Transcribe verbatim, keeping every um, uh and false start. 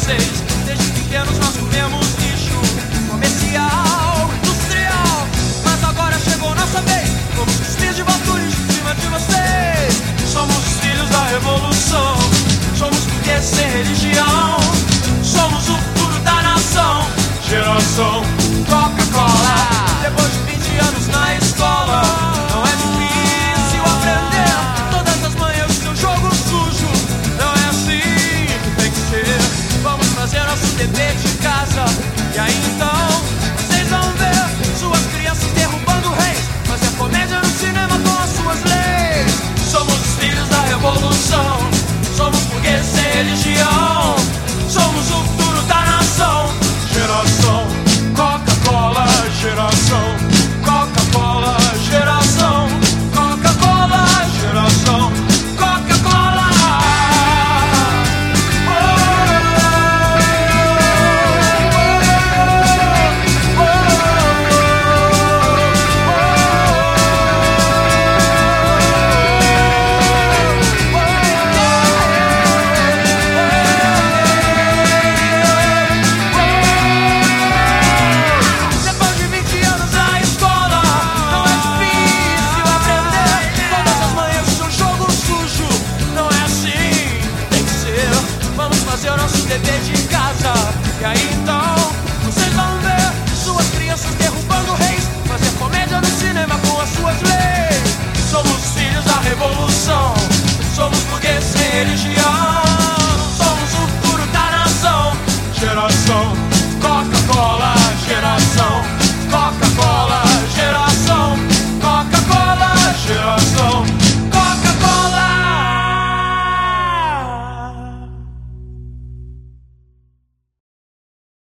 vocês. Desde pequenos nós comemos lixo comercial, industrial, mas agora chegou nossa vez. Somos os filhos de vocês em cima de vocês. Somos os filhos da revolução. Somos porque sem religião. Somos o futuro da nação. Geração Coca-Cola. Depois de vinte anos na escola, não é difícil aprender todas as manhãs seu jogo sujo. Não é assim que tem que ser. Vamos fazer nosso dever de casa. E aí então, vocês vão ver suas crianças derrubando reis, fazer comédia no cinema com as suas leis. Somos os filhos da revolução. Somos burgueses sem religião. Somos o futuro da nação. Geração Coca-Cola, geração Coca-Cola, geração Coca-Cola, geração Coca-Cola. Fazer o nosso dever de casa. E aí então, vocês vão ver suas crianças derrubando reis, fazer comédia no cinema com as suas leis. Somos filhos da revolução. Somos burgueses sem religião. Somos o futuro da nação. Geração